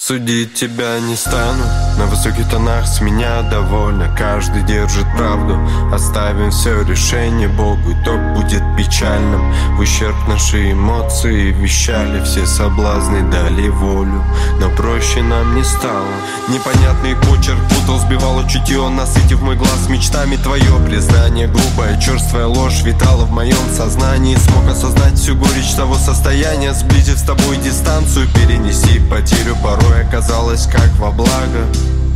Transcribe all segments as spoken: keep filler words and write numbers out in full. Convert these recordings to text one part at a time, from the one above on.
Судить тебя не стану, на высоких тонах с меня довольно. Каждый держит правду, оставим все решение Богу, итог будет печальным. В ущерб наши эмоции вещали, все соблазны дали волю, но проще нам не стало. Непонятный почерк путал, сбивало чутье, насытив мой глаз мечтами. Твое признание, грубая, черствая ложь витала в моем сознании. Смог осознать всю горечь того состояния, сблизив с тобой дистанцию, перенеси потерю порой оказалось как во благо.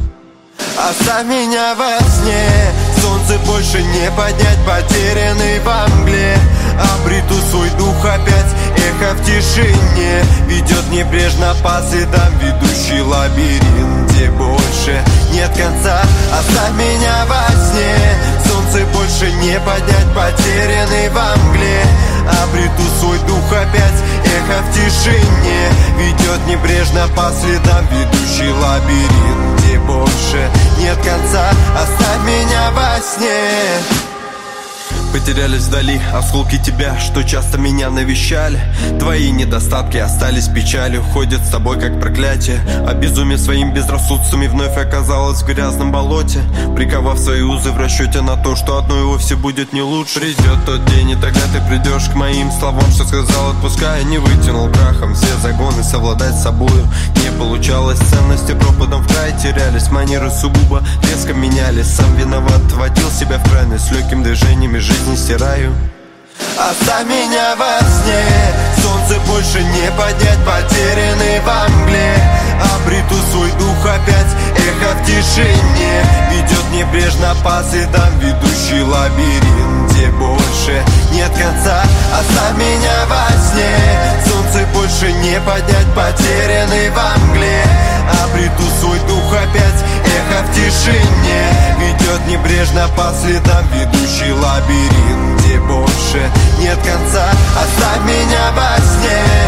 Оставь меня во сне, солнце больше не поднять, потерянный во мгле. Обрету свой дух опять, эхо в тишине ведет небрежно по следам, ведущий лабиринт, где больше нет конца. Оставь меня во сне, солнце больше не поднять, потерянный во мгле. Обрету свой дух опять, эхо в тишине ведет небрежно по следам, ведущий лабиринт, где больше нет конца. Оставь меня во сне. Потерялись вдали осколки тебя, что часто меня навещали. Твои недостатки остались печалью, ходят с тобой как проклятие. А безумие своим безрассудствами вновь оказалось в грязном болоте, приковав свои узы в расчете на то, что одно и вовсе будет не лучше. Придет тот день, и тогда ты придешь к моим словам, что сказал, отпуская, не вытянул крахом все загоны, совладать с собою не получалось. Ценности пропадом в край терялись, манеры сугубо резко менялись. Сам виноват, водил себя в крайность, с легким движением и жизнь не стираю. Оставь меня во сне, солнце больше не поднять, потерянный во мгле. Обрету свой дух опять, эхо в тишине ведет небрежно по следам, ведущий лабиринт, где больше нет конца. Оставь меня во сне, солнце больше не поднять, потерянный во мгле. Обрету свой дух опять, эхо в тишине ведет небрежно по следам, ведущий лабиринт, где больше нет конца. Оставь меня во сне.